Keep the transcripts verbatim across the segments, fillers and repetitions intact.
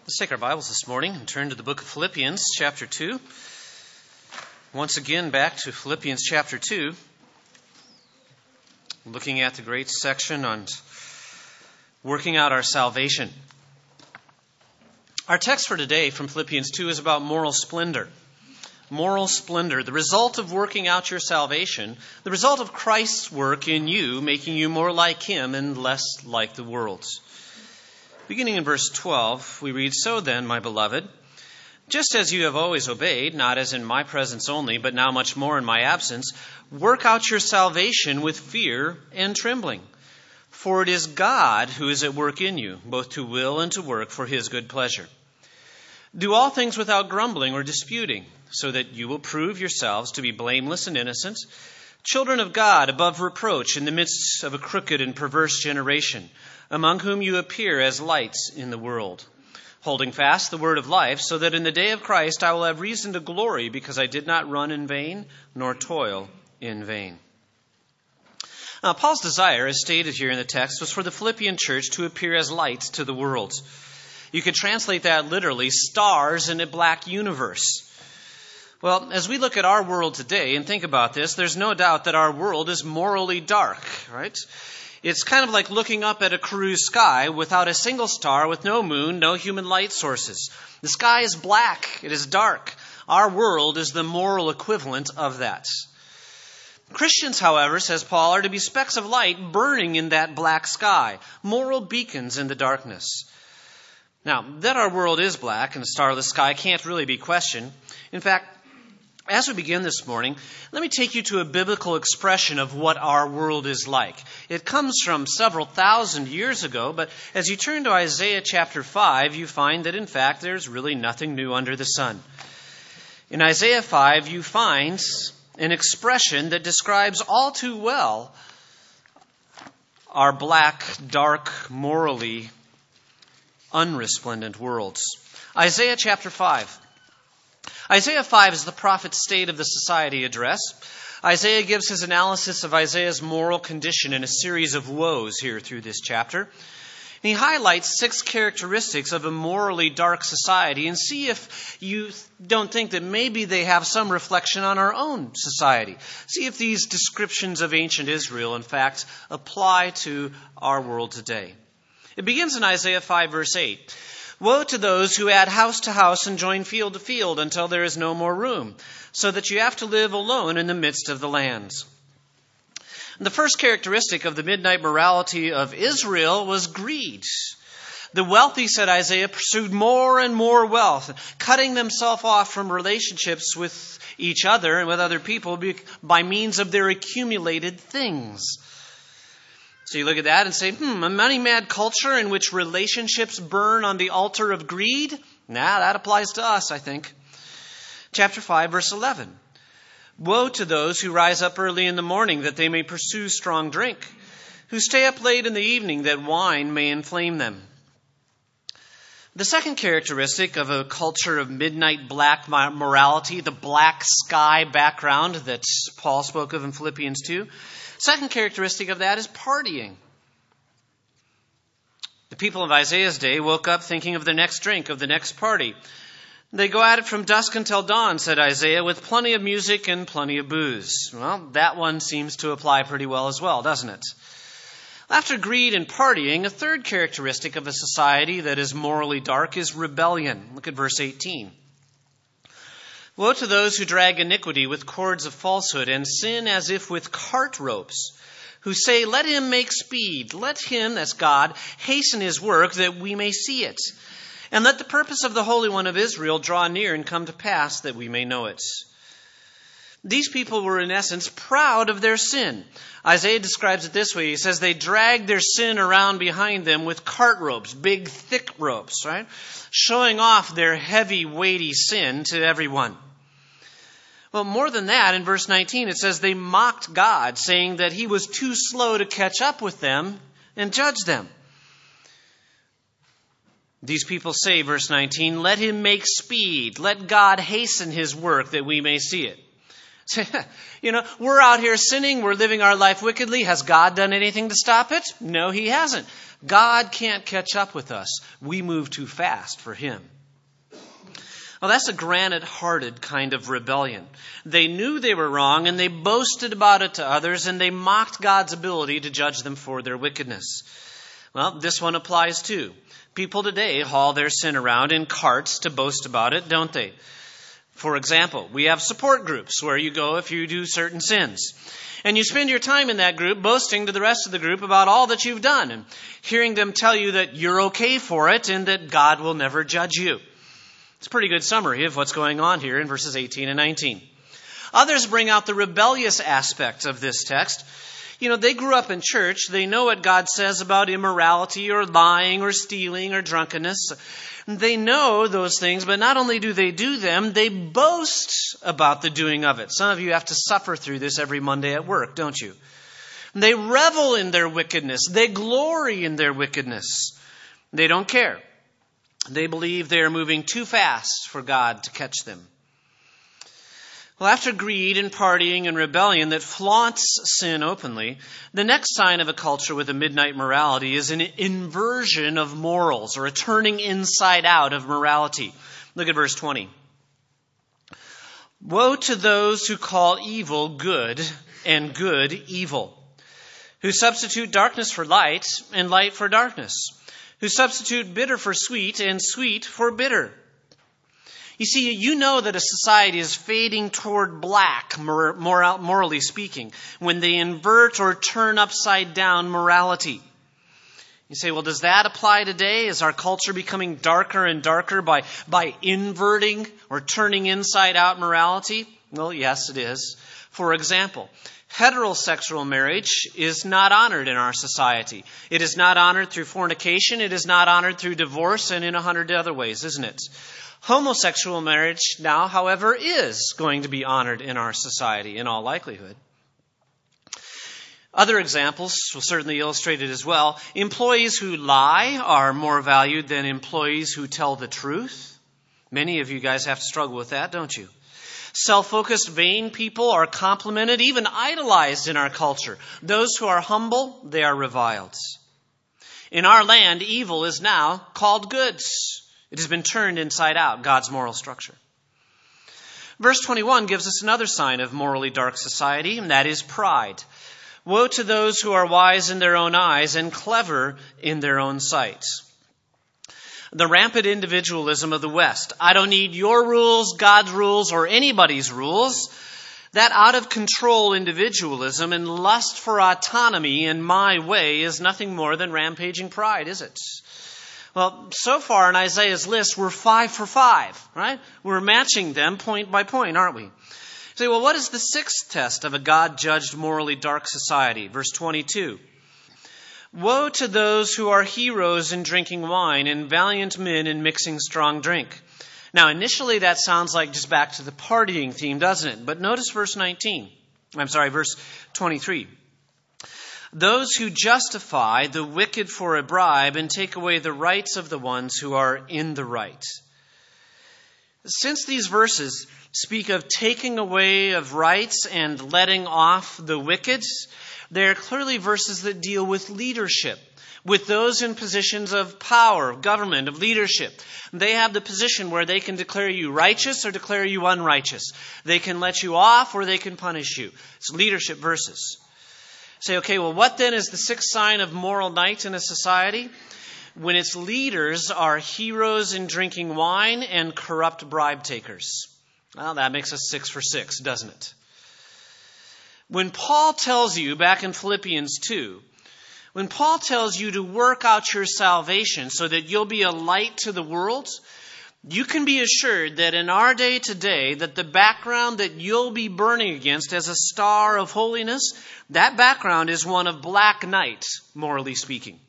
Let's take our Bibles this morning and turn to the book of Philippians, chapter two. Once again, back to Philippians chapter two, looking at the great section on working out our salvation. Our text for today from Philippians two is about moral splendor. Moral splendor, the result of working out your salvation, the result of Christ's work in you, making you more like Him and less like the world. Beginning in verse twelve, we read, "So then, my beloved, just as you have always obeyed, not as in my presence only, but now much more in my absence, work out your salvation with fear and trembling. For it is God who is at work in you, both to will and to work for His good pleasure. Do all things without grumbling or disputing, so that you will prove yourselves to be blameless and innocent, children of God above reproach in the midst of a crooked and perverse generation, among whom you appear as lights in the world, holding fast the word of life, so that in the day of Christ I will have reason to glory, because I did not run in vain, nor toil in vain." Now, Paul's desire, as stated here in the text, was for the Philippian church to appear as lights to the world. You could translate that literally, stars in a black universe. Well, as we look at our world today and think about this, there's no doubt that our world is morally dark, right? It's kind of like looking up at a cruise sky without a single star, with no moon, no human light sources. The sky is black. It is dark. Our world is the moral equivalent of that. Christians, however, says Paul, are to be specks of light burning in that black sky, moral beacons in the darkness. Now, that our world is black and a starless sky can't really be questioned. In fact, as we begin this morning, let me take you to a biblical expression of what our world is like. It comes from several thousand years ago, but as you turn to Isaiah chapter five, you find that in fact there's really nothing new under the sun. In Isaiah five, you find an expression that describes all too well our black, dark, morally unresplendent worlds. Isaiah chapter five. Isaiah five is the prophet's state of the society address. Isaiah gives his analysis of Isaiah's moral condition in a series of woes here through this chapter. And he highlights six characteristics of a morally dark society, and see if you don't think that maybe they have some reflection on our own society. See if these descriptions of ancient Israel, in fact, apply to our world today. It begins in Isaiah five, verse eight. "Woe to those who add house to house and join field to field until there is no more room, so that you have to live alone in the midst of the lands." The first characteristic of the midnight morality of Israel was greed. The wealthy, said Isaiah, pursued more and more wealth, cutting themselves off from relationships with each other and with other people by means of their accumulated things. So you look at that and say, hmm, a money-mad culture in which relationships burn on the altar of greed? Nah, that applies to us, I think. Chapter five, verse eleven. "Woe to those who rise up early in the morning that they may pursue strong drink, who stay up late in the evening that wine may inflame them." The second characteristic of a culture of midnight black morality, the black sky background that Paul spoke of in Philippians two, second characteristic of that is partying. The people of Isaiah's day woke up thinking of the next drink, of the next party. They go at it from dusk until dawn, said Isaiah, with plenty of music and plenty of booze. Well, that one seems to apply pretty well as well, doesn't it? After greed and partying, a third characteristic of a society that is morally dark is rebellion. Look at verse eighteen. "Woe to those who drag iniquity with cords of falsehood and sin as if with cart ropes, who say, 'Let him make speed. Let him,'" that's God, "hasten his work that we may see it. And let the purpose of the Holy One of Israel draw near and come to pass that we may know it." These people were in essence proud of their sin. Isaiah describes it this way. He says they dragged their sin around behind them with cart ropes, big thick ropes, right? Showing off their heavy, weighty sin to everyone. Well, more than that, in verse nineteen, it says they mocked God, saying that He was too slow to catch up with them and judge them. These people say, verse nineteen, "Let Him make speed. Let God hasten His work that we may see it." You know, we're out here sinning. We're living our life wickedly. Has God done anything to stop it? No, he hasn't. God can't catch up with us. We move too fast for him. Well, that's a granite-hearted kind of rebellion. They knew they were wrong, and they boasted about it to others, and they mocked God's ability to judge them for their wickedness. Well, this one applies too. People today haul their sin around in carts to boast about it, don't they? For example, we have support groups where you go if you do certain sins. And you spend your time in that group boasting to the rest of the group about all that you've done and hearing them tell you that you're okay for it and that God will never judge you. It's a pretty good summary of what's going on here in verses eighteen and nineteen. Others bring out the rebellious aspect of this text. You know, they grew up in church. They know what God says about immorality or lying or stealing or drunkenness. They know those things, but not only do they do them, they boast about the doing of it. Some of you have to suffer through this every Monday at work, don't you? They revel in their wickedness. They glory in their wickedness. They don't care. They believe they are moving too fast for God to catch them. Well, after greed and partying and rebellion that flaunts sin openly, the next sign of a culture with a midnight morality is an inversion of morals, or a turning inside out of morality. Look at verse twenty. Woe to those who call evil good and good evil, who substitute darkness for light and light for darkness, who substitute bitter for sweet and sweet for bitter. You see, you know that a society is fading toward black, moral, morally speaking, when they invert or turn upside down morality. You say, well, does that apply today? Is our culture becoming darker and darker by, by inverting or turning inside out morality? Well, yes, it is. For example, heterosexual marriage is not honored in our society. It is not honored through fornication. It is not honored through divorce and in a hundred other ways, isn't it? Homosexual marriage now, however, is going to be honored in our society in all likelihood. Other examples will certainly illustrate it as well. Employees who lie are more valued than employees who tell the truth. Many of you guys have to struggle with that, don't you? Self-focused, vain people are complimented, even idolized in our culture. Those who are humble, they are reviled. In our land, evil is now called good. It has been turned inside out, God's moral structure. Verse twenty-one gives us another sign of morally dark society, and that is pride. Woe to those who are wise in their own eyes and clever in their own sight. The rampant individualism of the West. I don't need your rules, God's rules, or anybody's rules. That out-of-control individualism and lust for autonomy in my way is nothing more than rampaging pride, is it? Well, so far in Isaiah's list, we're five for five, right? We're matching them point by point, aren't we? You say, well, what is the sixth test of a God-judged morally dark society? Verse twenty-two. Woe to those who are heroes in drinking wine and valiant men in mixing strong drink. Now, initially that sounds like just back to the partying theme, doesn't it? But notice verse nineteen. I'm sorry, verse twenty-three. Those who justify the wicked for a bribe and take away the rights of the ones who are in the right. Since these verses speak of taking away of rights and letting off the wicked, they are clearly verses that deal with leadership, with those in positions of power, of government, of leadership. They have the position where they can declare you righteous or declare you unrighteous. They can let you off or they can punish you. It's leadership verses. Say, okay, well, what then is the sixth sign of moral night in a society? When its leaders are heroes in drinking wine and corrupt bribe takers. Well, that makes us six for six, doesn't it? When Paul tells you, back in Philippians two, when Paul tells you to work out your salvation so that you'll be a light to the world, you can be assured that in our day today, that the background that you'll be burning against as a star of holiness, that background is one of black night, morally speaking.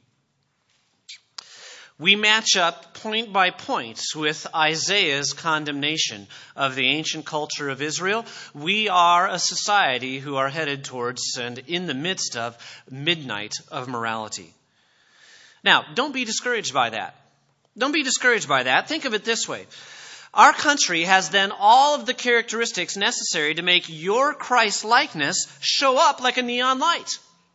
We match up point by point with Isaiah's condemnation of the ancient culture of Israel. We are a society who are headed towards and in the midst of midnight of morality. Now, don't be discouraged by that. Don't be discouraged by that. Think of it this way. Our country has then all of the characteristics necessary to make your Christ-likeness show up like a neon light.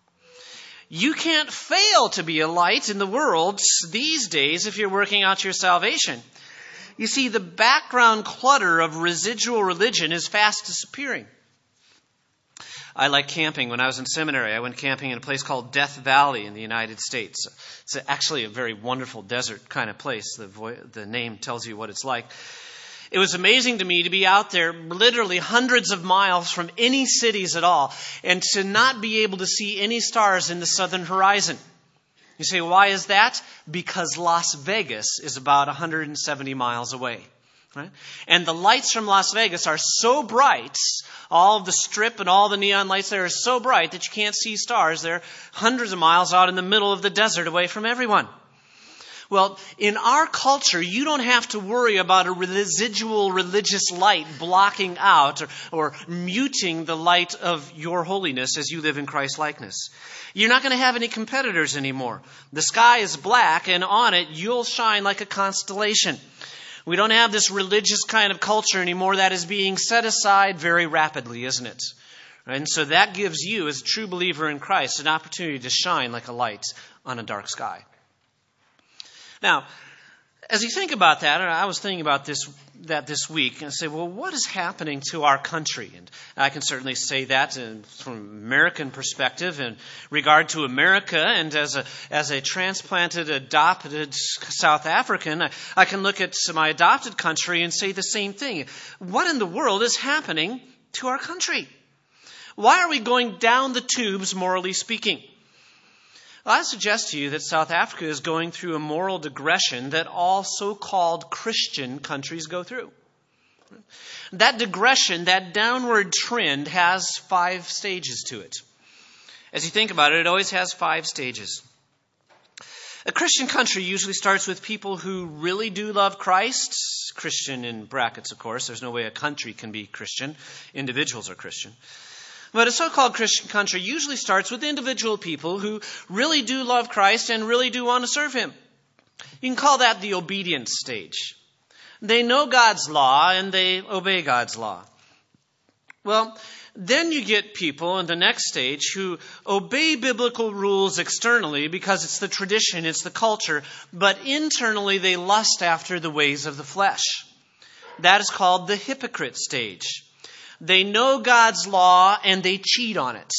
You can't fail to be a light in the world these days if you're working out your salvation. You see, the background clutter of residual religion is fast disappearing. I like camping. When I was in seminary, I went camping in a place called Death Valley in the United States. It's actually a very wonderful desert kind of place. The, vo- the name tells you what it's like. It was amazing to me to be out there literally hundreds of miles from any cities at all and to not be able to see any stars in the southern horizon. You say, why is that? Because Las Vegas is about one hundred seventy miles away. Right? And the lights from Las Vegas are so bright, all of the strip and all the neon lights there are so bright that you can't see stars. They're hundreds of miles out in the middle of the desert away from everyone. Well, in our culture, you don't have to worry about a residual religious light blocking out or, or muting the light of your holiness as you live in Christ likeness. You're not going to have any competitors anymore. The sky is black, and on it, you'll shine like a constellation. We don't have this religious kind of culture anymore that is being set aside very rapidly, isn't it? And so that gives you, as a true believer in Christ, an opportunity to shine like a light on a dark sky. Now, as you think about that, and I was thinking about this that this week, and say, well, what is happening to our country? And I can certainly say that in, from an American perspective in regard to America, and as a as a transplanted, adopted South African, I, I can look at my adopted country and say the same thing. What in the world is happening to our country? Why are we going down the tubes, morally speaking? Well, I suggest to you that South Africa is going through a moral digression that all so-called Christian countries go through. That digression, that downward trend, has five stages to it. As you think about it, it always has five stages. A Christian country usually starts with people who really do love Christ. Christian in brackets, of course. There's no way a country can be Christian. Individuals are Christian. But a so-called Christian country usually starts with individual people who really do love Christ and really do want to serve Him. You can call that the obedience stage. They know God's law and they obey God's law. Well, then you get people in the next stage who obey biblical rules externally because it's the tradition, it's the culture, but internally they lust after the ways of the flesh. That is called the hypocrite stage. They know God's law and they cheat on it.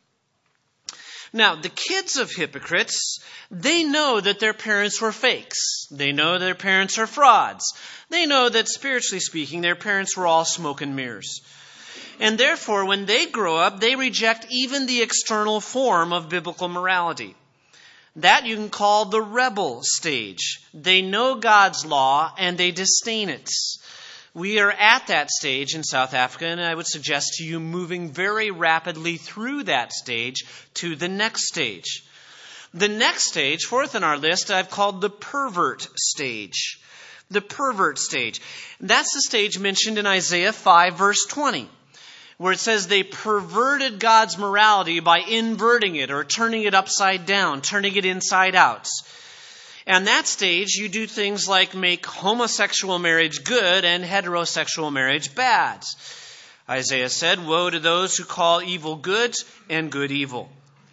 Now, the kids of hypocrites, they know that their parents were fakes. They know their parents are frauds. They know that, spiritually speaking, their parents were all smoke and mirrors. And therefore, when they grow up, they reject even the external form of biblical morality. That you can call the rebel stage. They know God's law and they disdain it. We are at that stage in South Africa, and I would suggest to you moving very rapidly through that stage to the next stage. The next stage, fourth on our list, I've called the pervert stage. The pervert stage. That's the stage mentioned in Isaiah five, verse twenty, where it says they perverted God's morality by inverting it or turning it upside down, turning it inside out. And that stage, you do things like make homosexual marriage good and heterosexual marriage bad. Isaiah said, woe to those who call evil good and good evil.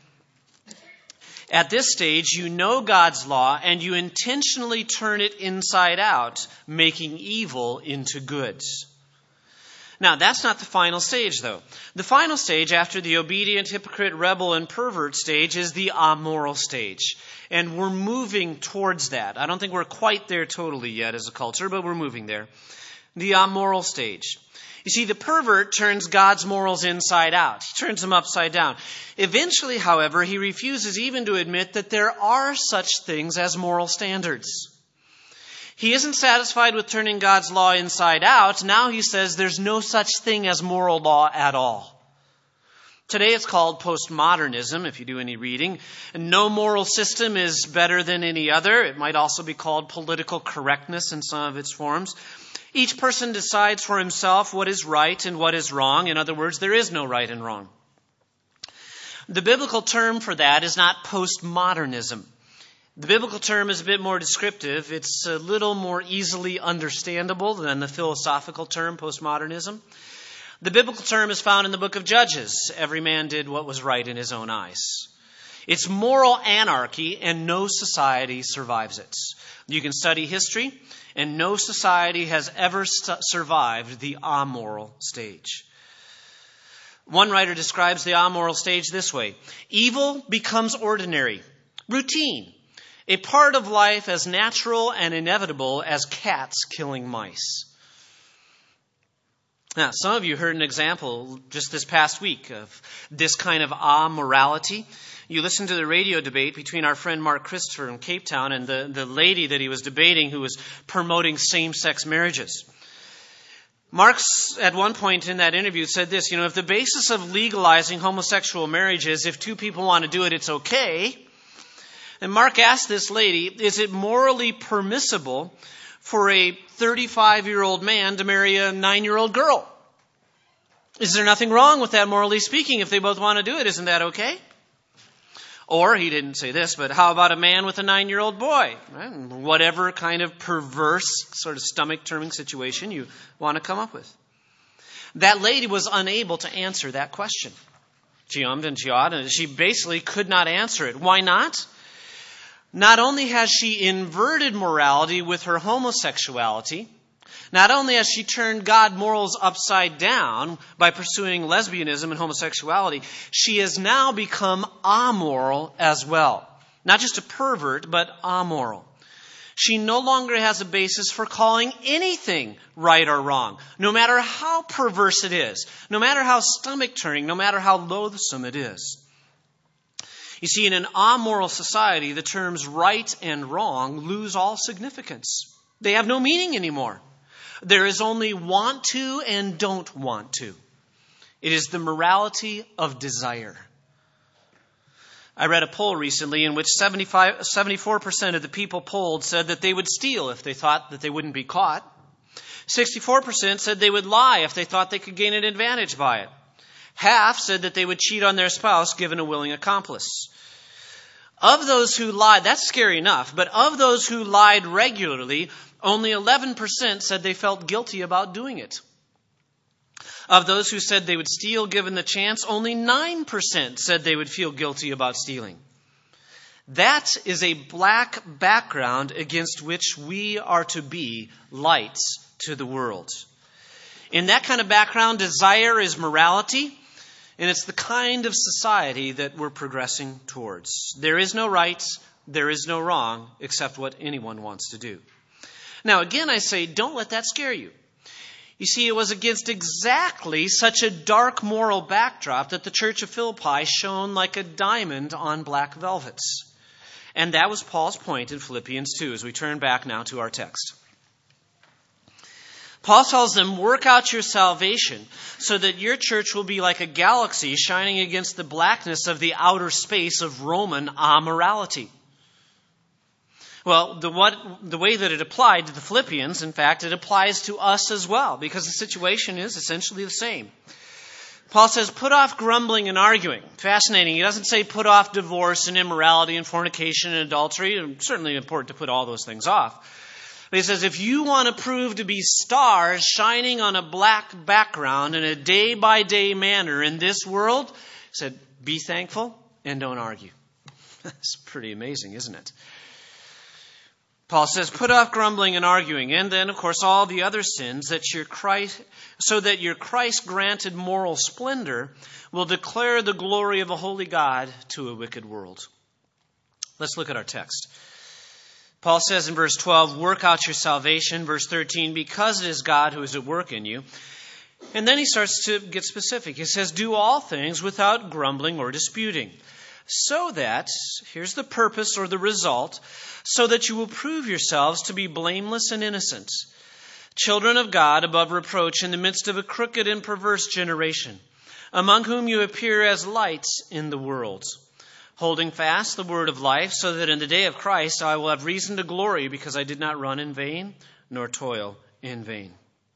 At this stage, you know God's law and you intentionally turn it inside out, making evil into good. Now, that's not the final stage, though. The final stage after the obedient, hypocrite, rebel, and pervert stage is the amoral stage. And we're moving towards that. I don't think we're quite there totally yet as a culture, but we're moving there. The amoral stage. You see, the pervert turns God's morals inside out. He turns them upside down. Eventually, however, he refuses even to admit that there are such things as moral standards. He isn't satisfied with turning God's law inside out. Now he says there's no such thing as moral law at all. Today it's called postmodernism, if you do any reading. And no moral system is better than any other. It might also be called political correctness in some of its forms. Each person decides for himself what is right and what is wrong. In other words, there is no right and wrong. The biblical term for that is not postmodernism. The biblical term is a bit more descriptive. It's a little more easily understandable than the philosophical term, postmodernism. The biblical term is found in the book of Judges. Every man did what was right in his own eyes. It's moral anarchy, and no society survives it. You can study history, and no society has ever st- survived the amoral stage. One writer describes the amoral stage this way: evil becomes ordinary, routine, a part of life as natural and inevitable as cats killing mice. Now, some of you heard an example just this past week of this kind of amorality. You listened to the radio debate between our friend Mark Christopher in Cape Town and the, the lady that he was debating who was promoting same-sex marriages. Mark, at one point in that interview, said this, you know, if the basis of legalizing homosexual marriage is if two people want to do it, it's okay. And Mark asked this lady, is it morally permissible for a thirty-five-year-old man to marry a nine-year-old girl? Is there nothing wrong with that, morally speaking? If they both want to do it, isn't that okay? Or, he didn't say this, but how about a man with a nine-year-old boy? Right? Whatever kind of perverse, sort of stomach-turning situation you want to come up with. That lady was unable to answer that question. She ummed and she awed, and she basically could not answer it. Why not? Not only has she inverted morality with her homosexuality, not only has she turned God morals upside down by pursuing lesbianism and homosexuality, she has now become amoral as well. Not just a pervert, but amoral. She no longer has a basis for calling anything right or wrong, no matter how perverse it is, no matter how stomach-turning, no matter how loathsome it is. You see, in an amoral society, the terms right and wrong lose all significance. They have no meaning anymore. There is only want to and don't want to. It is the morality of desire. I read a poll recently in which seventy-five, seventy-four percent of the people polled said that they would steal if they thought that they wouldn't be caught. sixty-four percent said they would lie if they thought they could gain an advantage by it. Half said that they would cheat on their spouse given a willing accomplice. Of those who lied, that's scary enough, but of those who lied regularly, only eleven percent said they felt guilty about doing it. Of those who said they would steal given the chance, only nine percent said they would feel guilty about stealing. That is a black background against which we are to be lights to the world. In that kind of background, desire is morality, and it's the kind of society that we're progressing towards. There is no right, there is no wrong, except what anyone wants to do. Now, again, I say, don't let that scare you. You see, it was against exactly such a dark moral backdrop that the church of Philippi shone like a diamond on black velvets. And that was Paul's point in Philippians two, as we turn back now to our text. Paul tells them, work out your salvation so that your church will be like a galaxy shining against the blackness of the outer space of Roman amorality. Well, the, what, the way that it applied to the Philippians, in fact, it applies to us as well, because the situation is essentially the same. Paul says, put off grumbling and arguing. Fascinating. He doesn't say put off divorce and immorality and fornication and adultery. It's certainly important to put all those things off. But he says, if you want to prove to be stars shining on a black background in a day-by-day manner in this world, he said, be thankful and don't argue. That's pretty amazing, isn't it? Paul says, put off grumbling and arguing, and then, of course, all the other sins, that your Christ, so that your Christ-granted moral splendor will declare the glory of a holy God to a wicked world. Let's look at our text. Paul says in verse twelve, work out your salvation. Verse thirteen, because it is God who is at work in you. And then he starts to get specific. He says, do all things without grumbling or disputing. So that, here's the purpose or the result, so that you will prove yourselves to be blameless and innocent, children of God above reproach in the midst of a crooked and perverse generation, among whom you appear as lights in the world, holding fast the word of life, so that in the day of Christ I will have reason to glory, because I did not run in vain, nor toil in vain.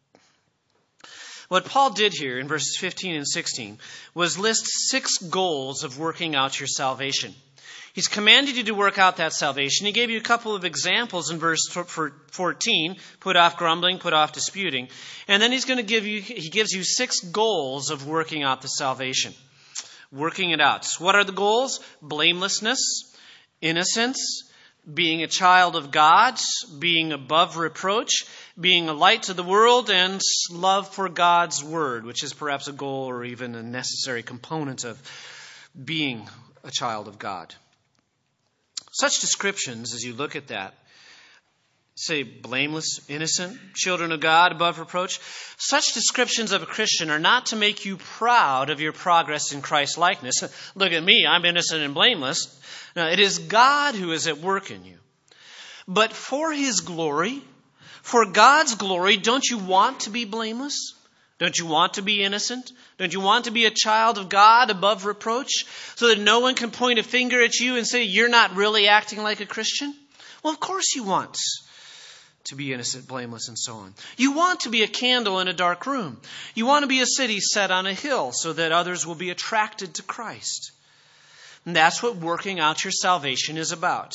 What Paul did here in verses fifteen and sixteen was list six goals of working out your salvation. He's commanded you to work out that salvation. He gave you a couple of examples in verse fourteen. Put off grumbling, put off disputing. And then he's going to give you, he gives you six goals of working out the salvation. Working it out. So what are the goals? Blamelessness, innocence, being a child of God, being above reproach, being a light to the world, and love for God's word, which is perhaps a goal or even a necessary component of being a child of God. Such descriptions, as you look at that, say blameless, innocent, children of God, above reproach. Such descriptions of a Christian are not to make you proud of your progress in Christ's likeness. Look at me, I'm innocent and blameless. No, it is God who is at work in you. But for His glory, for God's glory, don't you want to be blameless? Don't you want to be innocent? Don't you want to be a child of God above reproach so that no one can point a finger at you and say you're not really acting like a Christian? Well, of course you want to be innocent, blameless, and so on. You want to be a candle in a dark room. You want to be a city set on a hill so that others will be attracted to Christ. And that's what working out your salvation is about.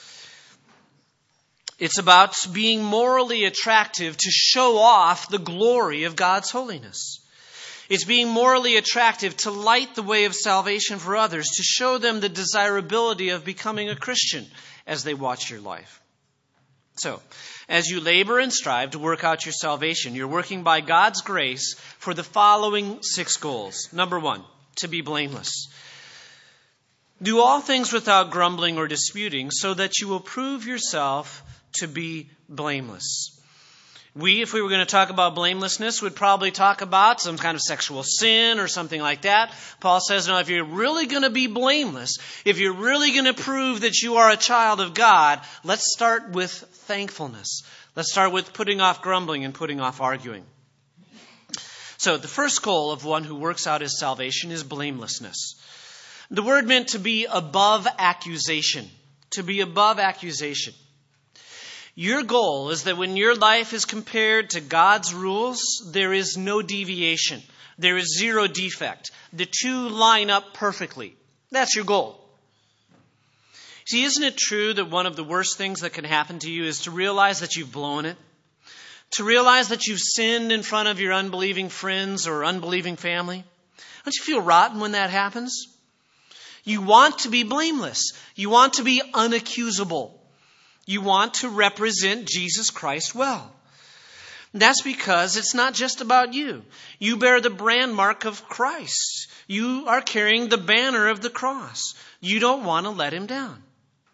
It's about being morally attractive to show off the glory of God's holiness. It's being morally attractive to light the way of salvation for others, to show them the desirability of becoming a Christian as they watch your life. So, as you labor and strive to work out your salvation, you're working by God's grace for the following six goals. Number one, to be blameless. Do all things without grumbling or disputing, so that you will prove yourself to be blameless. We, if we were going to talk about blamelessness, would probably talk about some kind of sexual sin or something like that. Paul says, no, if you're really going to be blameless, if you're really going to prove that you are a child of God, let's start with thankfulness. Let's start with putting off grumbling and putting off arguing. So the first goal of one who works out his salvation is blamelessness. The word meant to be above accusation. To be above accusation. Your goal is that when your life is compared to God's rules, there is no deviation. There is zero defect. The two line up perfectly. That's your goal. See, isn't it true that one of the worst things that can happen to you is to realize that you've blown it? To realize that you've sinned in front of your unbelieving friends or unbelieving family? Don't you feel rotten when that happens? You want to be blameless. You want to be unaccusable. You want to represent Jesus Christ well. That's because it's not just about you. You bear the brand mark of Christ. You are carrying the banner of the cross. You don't want to let Him down.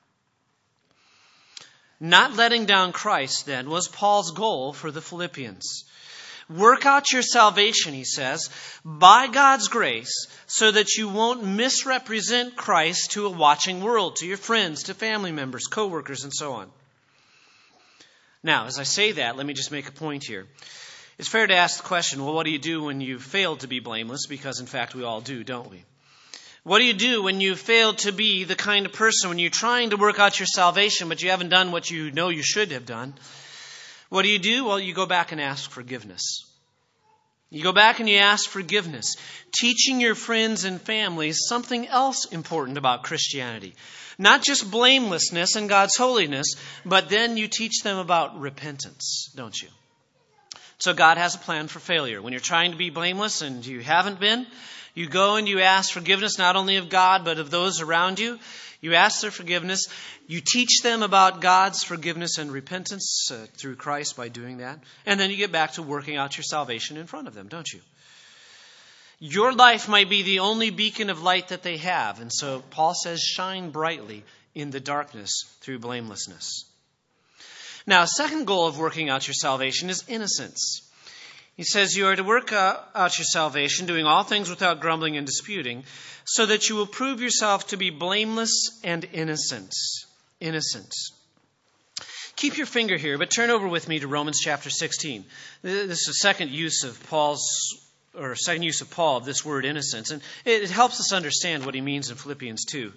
Not letting down Christ, then, was Paul's goal for the Philippians. Work out your salvation, he says, by God's grace, so that you won't misrepresent Christ to a watching world, to your friends, to family members, co-workers, and so on. Now, as I say that, let me just make a point here. It's fair to ask the question, well, what do you do when you fail to be blameless? Because, in fact, we all do, don't we? What do you do when you fail to be the kind of person, when you're trying to work out your salvation, but you haven't done what you know you should have done? What do you do? Well, you go back and ask forgiveness. You go back and you ask forgiveness, teaching your friends and families something else important about Christianity. Not just blamelessness and God's holiness, but then you teach them about repentance, don't you? So God has a plan for failure. When you're trying to be blameless and you haven't been, you go and you ask forgiveness not only of God, but of those around you. You ask their forgiveness. You teach them about God's forgiveness and repentance uh, through Christ by doing that. And then you get back to working out your salvation in front of them, don't you? Your life might be the only beacon of light that they have. And so Paul says, shine brightly in the darkness through blamelessness. Now, a second goal of working out your salvation is innocence. He says you are to work out your salvation, doing all things without grumbling and disputing, so that you will prove yourself to be blameless and innocent. Innocent. Keep your finger here, but turn over with me to Romans chapter sixteen. This is the second use of Paul's, or second use of Paul of this word innocence, and it helps us understand what he means in Philippians two.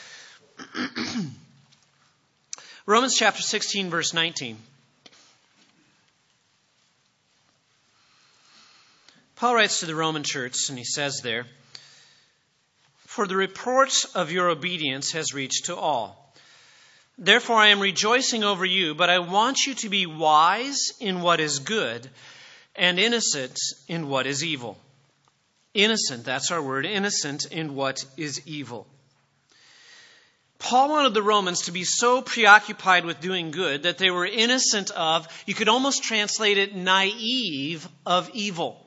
Romans chapter sixteen, verse nineteen. Paul writes to the Roman church, and he says there, For the report of your obedience has reached to all. Therefore I am rejoicing over you, but I want you to be wise in what is good and innocent in what is evil. Innocent, that's our word, innocent in what is evil. Paul wanted the Romans to be so preoccupied with doing good that they were innocent of, you could almost translate it, naive of evil.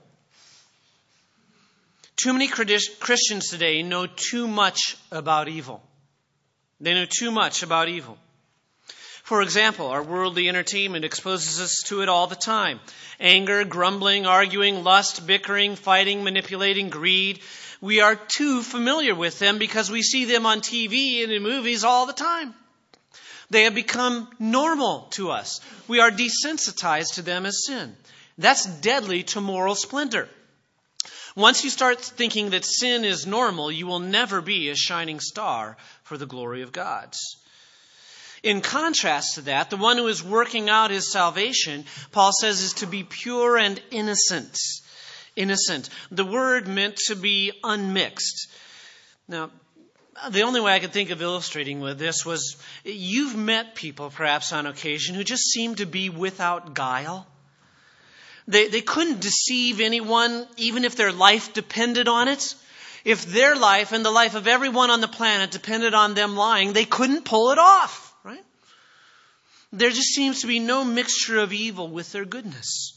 Too many Christians today know too much about evil. They know too much about evil. For example, our worldly entertainment exposes us to it all the time. Anger, grumbling, arguing, lust, bickering, fighting, manipulating, greed. We are too familiar with them because we see them on T V and in movies all the time. They have become normal to us. We are desensitized to them as sin. That's deadly to moral splendor. Once you start thinking that sin is normal, you will never be a shining star for the glory of God. In contrast to that, the one who is working out his salvation, Paul says, is to be pure and innocent. Innocent. The word meant to be unmixed. Now, the only way I could think of illustrating with this was, you've met people perhaps on occasion who just seem to be without guile. They, they couldn't deceive anyone, even if their life depended on it. If their life and the life of everyone on the planet depended on them lying, they couldn't pull it off, right? There just seems to be no mixture of evil with their goodness.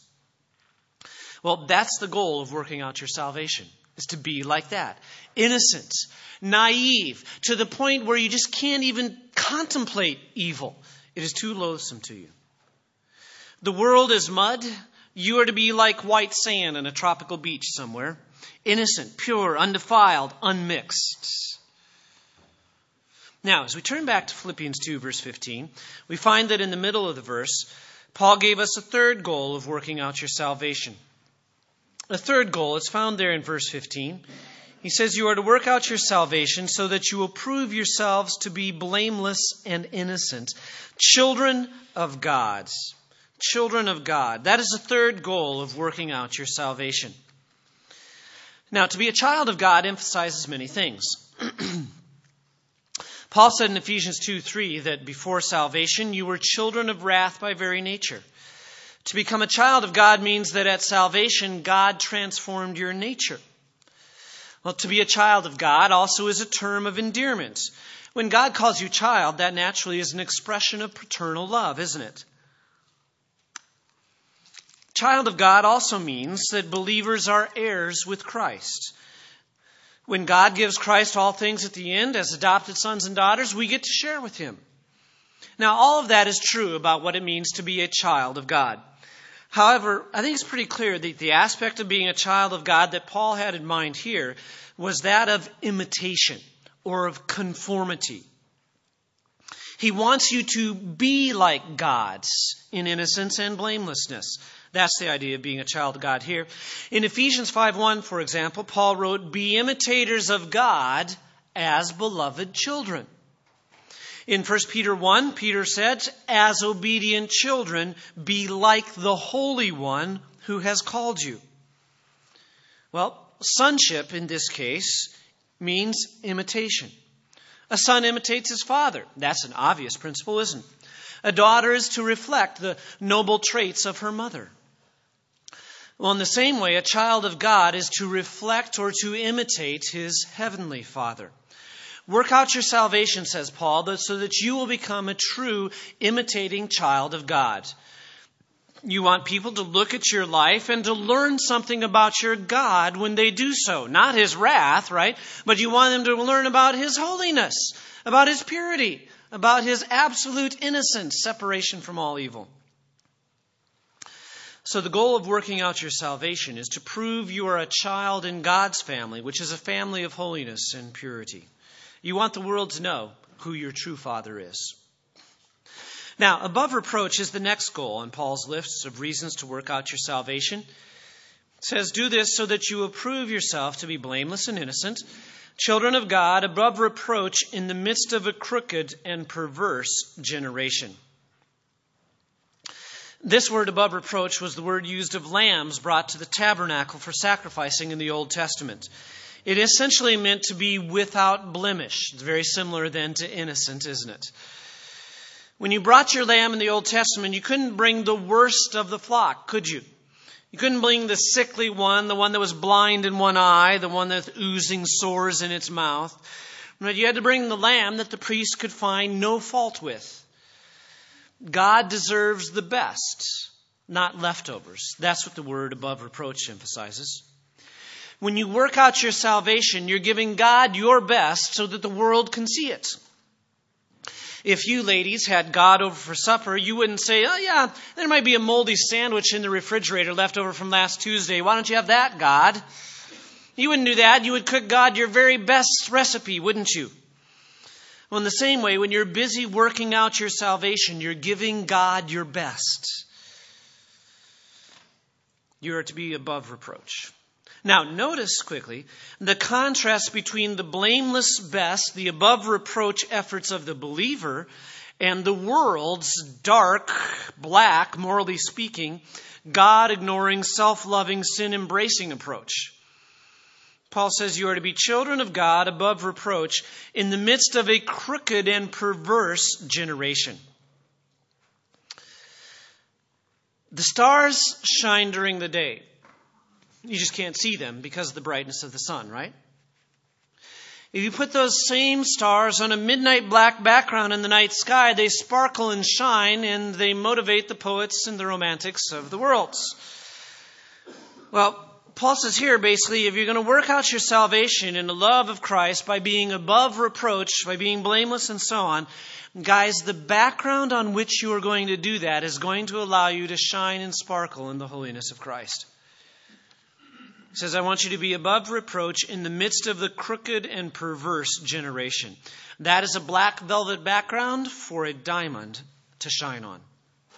Well, that's the goal of working out your salvation, is to be like that. Innocent, naive, to the point where you just can't even contemplate evil. It is too loathsome to you. The world is mud. You are to be like white sand on a tropical beach somewhere. Innocent, pure, undefiled, unmixed. Now, as we turn back to Philippians two, verse fifteen, we find that in the middle of the verse, Paul gave us a third goal of working out your salvation. The third goal is found there in verse fifteen. He says, you are to work out your salvation so that you will prove yourselves to be blameless and innocent, children of God. Children of God. That is the third goal of working out your salvation. Now, to be a child of God emphasizes many things. Paul said in Ephesians two three that before salvation you were children of wrath by very nature. To become a child of God means that at salvation God transformed your nature. Well, to be a child of God also is a term of endearment. When God calls you child, that naturally is an expression of paternal love, isn't it? Child of God also means that believers are heirs with Christ. When God gives Christ all things at the end as adopted sons and daughters, we get to share with Him. Now, all of that is true about what it means to be a child of God. However, I think it's pretty clear that the aspect of being a child of God that Paul had in mind here was that of imitation or of conformity. He wants you to be like God in innocence and blamelessness. That's the idea of being a child of God here. In Ephesians five one, for example, Paul wrote, be imitators of God as beloved children. In First Peter one, Peter said, as obedient children, be like the Holy One who has called you. Well, sonship in this case means imitation. A son imitates his father. That's an obvious principle, isn't it? A daughter is to reflect the noble traits of her mother. Well, in the same way, a child of God is to reflect or to imitate his heavenly Father. Work out your salvation, says Paul, so that you will become a true imitating child of God. You want people to look at your life and to learn something about your God when they do so. Not His wrath, right? But you want them to learn about His holiness, about His purity, about His absolute innocence, separation from all evil. So the goal of working out your salvation is to prove you are a child in God's family, which is a family of holiness and purity. You want the world to know who your true Father is. Now, above reproach is the next goal on Paul's list of reasons to work out your salvation. It says, do this so that you will prove yourself to be blameless and innocent, children of God, above reproach in the midst of a crooked and perverse generation. This word above reproach was the word used of lambs brought to the tabernacle for sacrificing in the Old Testament. It essentially meant to be without blemish. It's very similar then to innocent, isn't it? When you brought your lamb in the Old Testament, you couldn't bring the worst of the flock, could you? You couldn't bring the sickly one, the one that was blind in one eye, the one that's oozing sores in its mouth. But you had to bring the lamb that the priest could find no fault with. God deserves the best, not leftovers. That's what the word above reproach emphasizes. When you work out your salvation, you're giving God your best so that the world can see it. If you ladies had God over for supper, you wouldn't say, oh yeah, there might be a moldy sandwich in the refrigerator left over from last Tuesday. Why don't you have that, God? You wouldn't do that. You would cook God your very best recipe, wouldn't you? Well, in the same way, when you're busy working out your salvation, you're giving God your best. You are to be above reproach. Now, notice quickly the contrast between the blameless best, the above reproach efforts of the believer, and the world's dark, black, morally speaking, God-ignoring, self-loving, sin-embracing approach. Paul says you are to be children of God above reproach in the midst of a crooked and perverse generation. The stars shine during the day. You just can't see them because of the brightness of the sun, right? If you put those same stars on a midnight black background in the night sky, they sparkle and shine, and they motivate the poets and the romantics of the world. Well, Paul says here, basically, if you're going to work out your salvation in the love of Christ by being above reproach, by being blameless and so on, guys, the background on which you are going to do that is going to allow you to shine and sparkle in the holiness of Christ. He says, I want you to be above reproach in the midst of the crooked and perverse generation. That is a black velvet background for a diamond to shine on.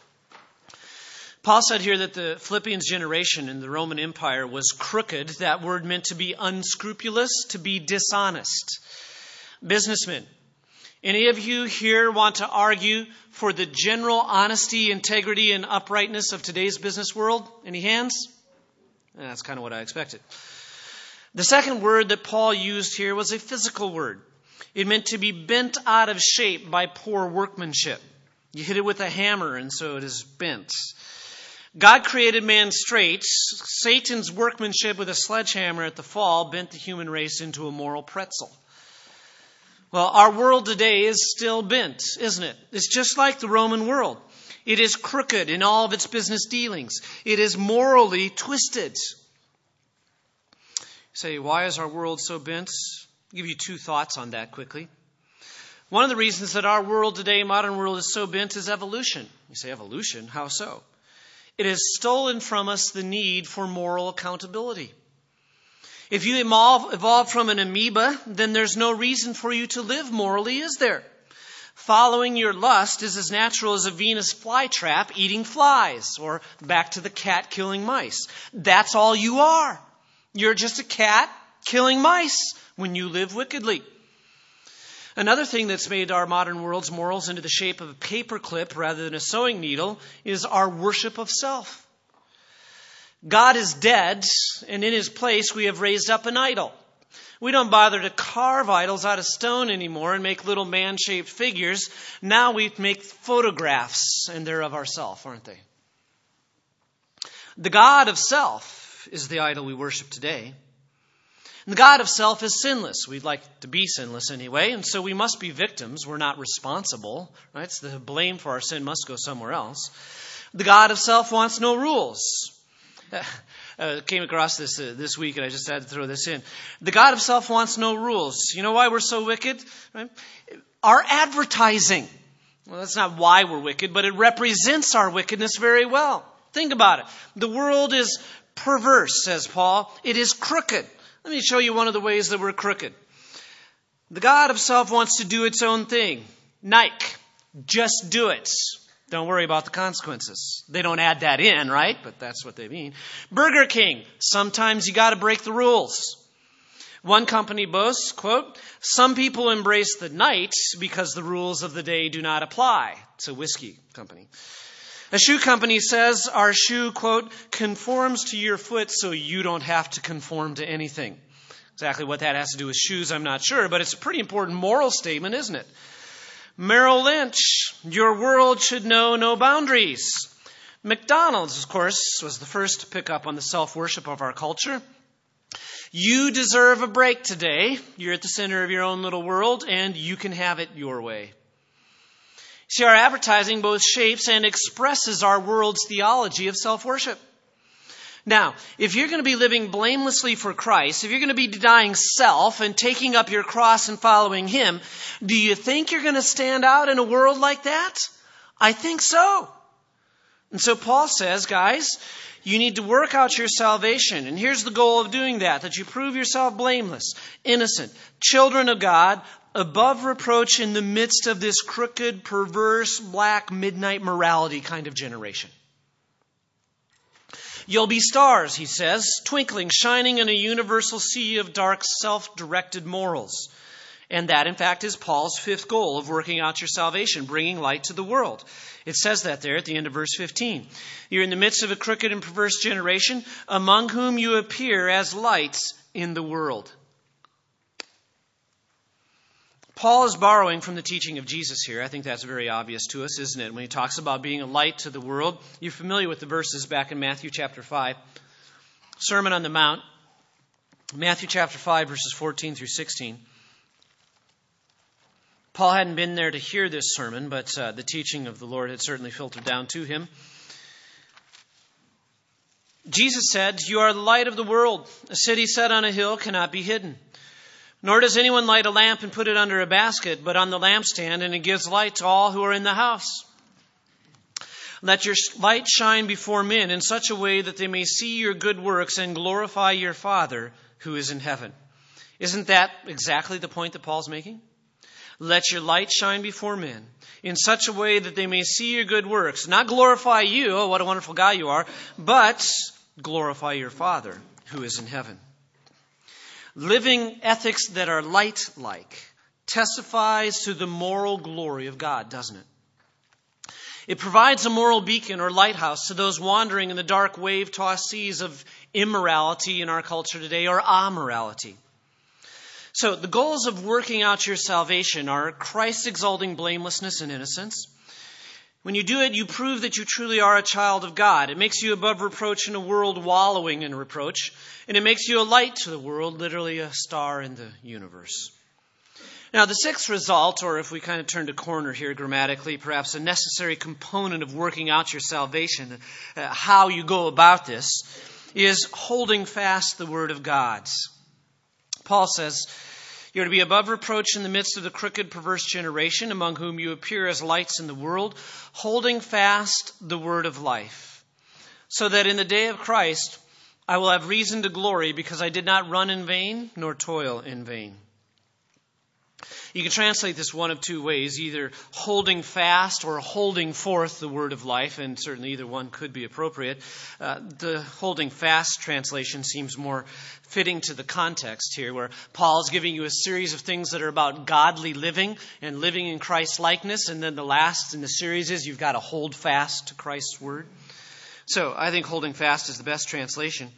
Paul said here that the Philippians generation in the Roman Empire was crooked. That word meant to be unscrupulous, to be dishonest. Businessmen, any of you here want to argue for the general honesty, integrity, and uprightness of today's business world? Any hands? That's kind of what I expected. The second word that Paul used here was a physical word. It meant to be bent out of shape by poor workmanship. You hit it with a hammer and so it is bent. God created man straight. Satan's workmanship with a sledgehammer at the fall bent the human race into a moral pretzel. Well, our world today is still bent, isn't it? It's just like the Roman world. It is crooked in all of its business dealings. It is morally twisted. You say, why is our world so bent? I'll give you two thoughts on that quickly. One of the reasons that our world today, modern world, is so bent is evolution. You say, evolution? How so? It has stolen from us the need for moral accountability. If you evolve, evolve from an amoeba, then there's no reason for you to live morally, is there? Following your lust is as natural as a Venus flytrap eating flies, or back to the cat killing mice. That's all you are. You're just a cat killing mice when you live wickedly. Another thing that's made our modern world's morals into the shape of a paperclip rather than a sewing needle is our worship of self. God is dead, and in his place we have raised up an idol. We don't bother to carve idols out of stone anymore and make little man-shaped figures. Now we make photographs, and they're of ourselves, aren't they? The God of self is the idol we worship today. And the God of self is sinless. We'd like to be sinless anyway, and so we must be victims. We're not responsible, right? So the blame for our sin must go somewhere else. The God of self wants no rules. Uh, came across this uh, this week, and I just had to throw this in. The God of self wants no rules. You know why we're so wicked? Right? Our advertising. Well, that's not why we're wicked, but it represents our wickedness very well. Think about it. The world is perverse, says Paul. It is crooked. Let me show you one of the ways that we're crooked. The God of self wants to do its own thing. Nike, just do it. Don't worry about the consequences. They don't add that in, right? But that's what they mean. Burger King, sometimes you got to break the rules. One company boasts, quote, some people embrace the night because the rules of the day do not apply. It's a whiskey company. A shoe company says our shoe, quote, conforms to your foot so you don't have to conform to anything. Exactly what that has to do with shoes, I'm not sure, but it's a pretty important moral statement, isn't it? Merrill Lynch, your world should know no boundaries. McDonald's, of course, was the first to pick up on the self-worship of our culture. You deserve a break today. You're at the center of your own little world, and you can have it your way. See, our advertising both shapes and expresses our world's theology of self-worship. Now, if you're going to be living blamelessly for Christ, if you're going to be denying self and taking up your cross and following Him, do you think you're going to stand out in a world like that? I think so. And so Paul says, guys, you need to work out your salvation. And here's the goal of doing that, that you prove yourself blameless, innocent, children of God, above reproach in the midst of this crooked, perverse, black, midnight morality kind of generation. You'll be stars, he says, twinkling, shining in a universal sea of dark, self-directed morals. And that, in fact, is Paul's fifth goal of working out your salvation, bringing light to the world. It says that there at the end of verse fifteen. You're in the midst of a crooked and perverse generation, among whom you appear as lights in the world. Paul is borrowing from the teaching of Jesus here. I think that's very obvious to us, isn't it? When he talks about being a light to the world. You're familiar with the verses back in Matthew chapter five. Sermon on the Mount. Matthew chapter five, verses fourteen through sixteen. Paul hadn't been there to hear this sermon, but uh, the teaching of the Lord had certainly filtered down to him. Jesus said, "You are the light of the world. A city set on a hill cannot be hidden. Nor does anyone light a lamp and put it under a basket, but on the lampstand, and it gives light to all who are in the house. Let your light shine before men in such a way that they may see your good works and glorify your Father who is in heaven." Isn't that exactly the point that Paul's making? Let your light shine before men in such a way that they may see your good works. Not glorify you, oh, what a wonderful guy you are, but glorify your Father who is in heaven. Living ethics that are light-like testifies to the moral glory of God, doesn't it? It provides a moral beacon or lighthouse to those wandering in the dark wave-tossed seas of immorality in our culture today, or amorality. So the goals of working out your salvation are Christ-exalting blamelessness and innocence. When you do it, you prove that you truly are a child of God. It makes you above reproach in a world wallowing in reproach. And it makes you a light to the world, literally a star in the universe. Now, the sixth result, or if we kind of turn to corner here grammatically, perhaps a necessary component of working out your salvation, uh, how you go about this, is holding fast the Word of God. Paul says, you're to be above reproach in the midst of the crooked, perverse generation, among whom you appear as lights in the world, holding fast the word of life, so that in the day of Christ I will have reason to glory, because I did not run in vain, nor toil in vain. You can translate this one of two ways, either holding fast or holding forth the word of life, and certainly either one could be appropriate. Uh, the holding fast translation seems more fitting to the context here, where Paul is giving you a series of things that are about godly living and living in Christ's likeness, and then the last in the series is you've got to hold fast to Christ's word. So I think holding fast is the best translation.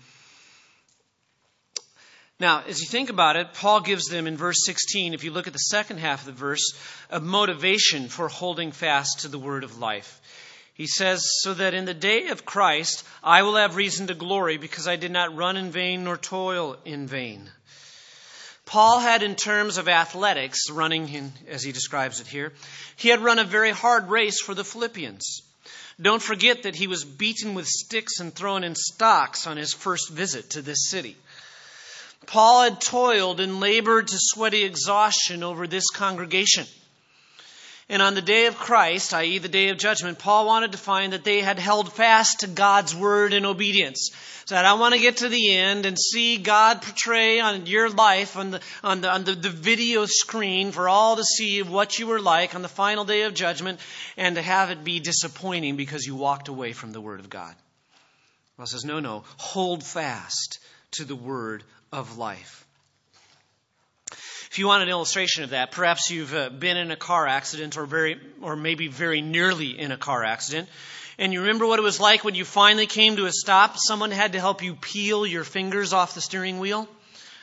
Now, as you think about it, Paul gives them in verse sixteen, if you look at the second half of the verse, a motivation for holding fast to the word of life. He says, so that in the day of Christ I will have reason to glory, because I did not run in vain nor toil in vain. Paul had, in terms of athletics, running, in, as he describes it here, he had run a very hard race for the Philippians. Don't forget that he was beaten with sticks and thrown in stocks on his first visit to this city. Paul had toiled and labored to sweaty exhaustion over this congregation. And on the day of Christ, that is the day of judgment, Paul wanted to find that they had held fast to God's word in obedience. So that I want to get to the end and see God portray on your life on the on the on the, the video screen for all to see what you were like on the final day of judgment, and to have it be disappointing because you walked away from the word of God. Paul says, no, no, hold fast to the word of life. If you want an illustration of that, perhaps you've uh, been in a car accident, or very, or maybe very nearly in a car accident, and you remember what it was like when you finally came to a stop. Someone had to help you peel your fingers off the steering wheel.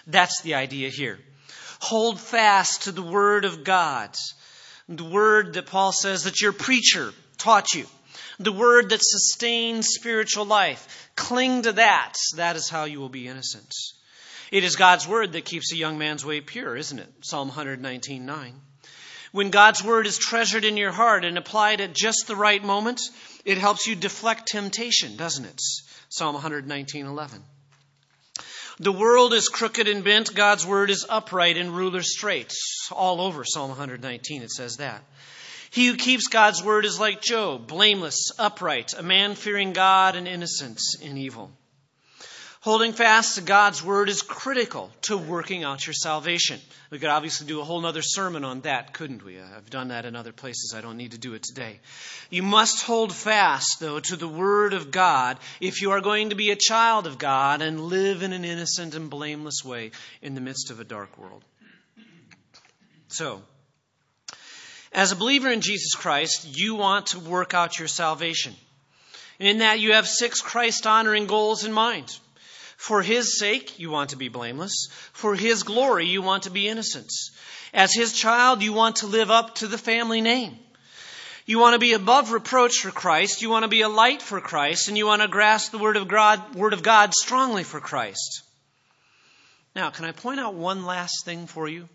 That's the idea here. Hold fast to the Word of God. The Word that Paul says that your preacher taught you. The Word that sustains spiritual life. Cling to that. That is how you will be innocent. It is God's Word that keeps a young man's way pure, isn't it? Psalm one nineteen nine. When God's Word is treasured in your heart and applied at just the right moment, it helps you deflect temptation, doesn't it? Psalm one nineteen eleven. The world is crooked and bent. God's Word is upright and ruler straight. All over Psalm one nineteen it says that. He who keeps God's Word is like Job, blameless, upright, a man fearing God and innocent in evil. Holding fast to God's Word is critical to working out your salvation. We could obviously do a whole other sermon on that, couldn't we? I've done that in other places. I don't need to do it today. You must hold fast, though, to the Word of God if you are going to be a child of God and live in an innocent and blameless way in the midst of a dark world. So, as a believer in Jesus Christ, you want to work out your salvation. And in that, you have six Christ-honoring goals in mind. For His sake, you want to be blameless. For His glory, you want to be innocent. As His child, you want to live up to the family name. You want to be above reproach for Christ. You want to be a light for Christ. And you want to grasp the Word of God, Word of God strongly for Christ. Now, can I point out one last thing for you?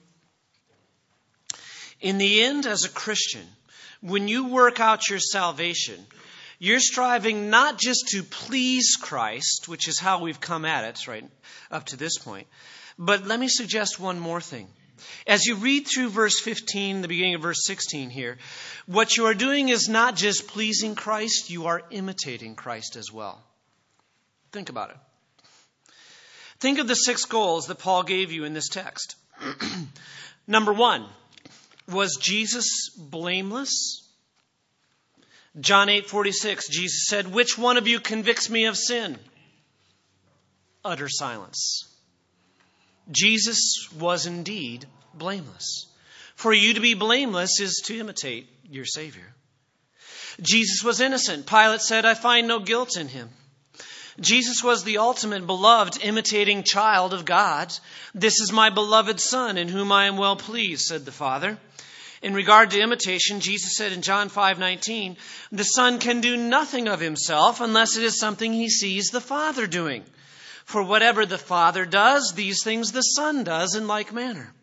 In the end, as a Christian, when you work out your salvation, you're striving not just to please Christ, which is how we've come at it right up to this point, but let me suggest one more thing. As you read through verse fifteen, the beginning of verse sixteen here, what you are doing is not just pleasing Christ, you are imitating Christ as well. Think about it. Think of the six goals that Paul gave you in this text. Number one, was Jesus blameless? John eight forty-six, Jesus said, "Which one of you convicts me of sin?" Utter silence. Jesus was indeed blameless. For you to be blameless is to imitate your Savior. Jesus was innocent. Pilate said, "I find no guilt in him." Jesus was the ultimate beloved, imitating child of God. "This is my beloved Son, in whom I am well pleased," said the Father. In regard to imitation, Jesus said in John five nineteen, "The Son can do nothing of himself unless it is something he sees the Father doing. For whatever the Father does, these things the Son does in like manner."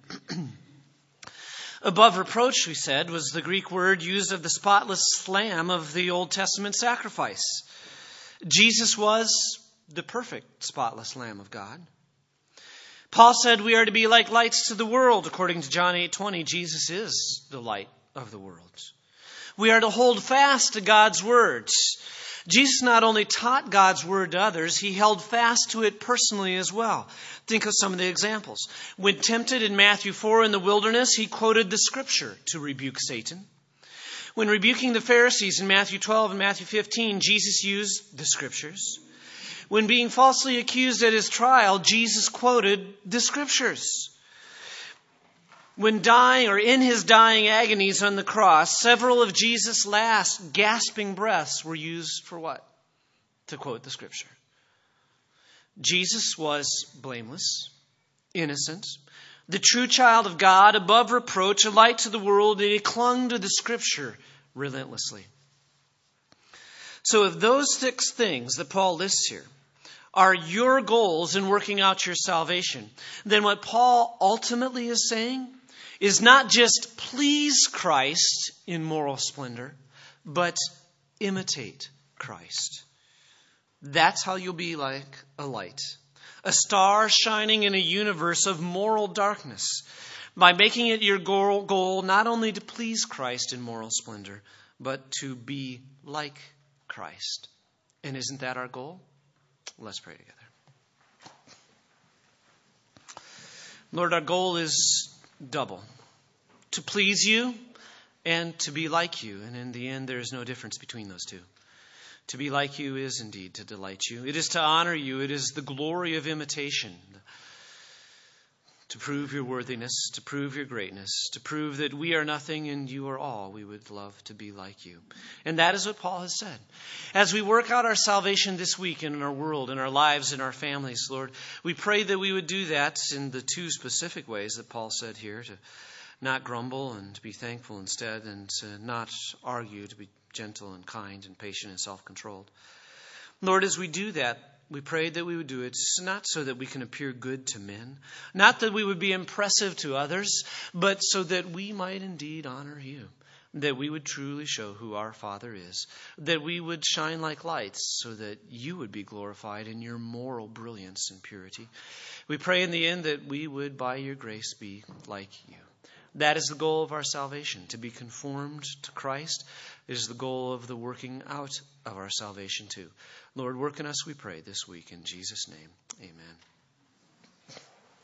Above reproach, we said, was the Greek word used of the spotless lamb of the Old Testament sacrifice. Jesus was the perfect spotless Lamb of God. Paul said we are to be like lights to the world. According to John eight twenty, Jesus is the light of the world. We are to hold fast to God's words. Jesus not only taught God's word to others, he held fast to it personally as well. Think of some of the examples. When tempted in Matthew four in the wilderness, he quoted the scripture to rebuke Satan. When rebuking the Pharisees in Matthew twelve and Matthew fifteen, Jesus used the scriptures. When being falsely accused at his trial, Jesus quoted the scriptures. When dying or in his dying agonies on the cross, several of Jesus' last gasping breaths were used for what? To quote the scripture. Jesus was blameless, innocent, the true child of God, above reproach, a light to the world, and he clung to the scripture relentlessly. So if those six things that Paul lists here are your goals in working out your salvation, then what Paul ultimately is saying is not just please Christ in moral splendor, but imitate Christ. That's how you'll be like a light, a star shining in a universe of moral darkness, by making it your goal, goal not only to please Christ in moral splendor, but to be like Christ. And isn't that our goal? Let's pray together. Lord, our goal is double: to please you and to be like you. And in the end, there is no difference between those two. To be like you is indeed to delight you. It is to honor you. It is the glory of imitation. to prove your worthiness, to prove your greatness, to prove that we are nothing and you are all. We would love to be like you. And that is what Paul has said. As we work out our salvation this week in our world, in our lives, in our families, Lord, we pray that we would do that in the two specific ways that Paul said here, to not grumble and to be thankful instead, and to not argue, to be gentle and kind and patient and self-controlled. Lord, as we do that, we prayed that we would do it not so that we can appear good to men, not that we would be impressive to others, but so that we might indeed honor you, that we would truly show who our Father is, that we would shine like lights so that you would be glorified in your moral brilliance and purity. We pray in the end that we would, by your grace, be like you. That is the goal of our salvation, to be conformed to Christ. It is the goal of the working out of our salvation too. Lord, work in us, we pray, this week. In Jesus' name, amen.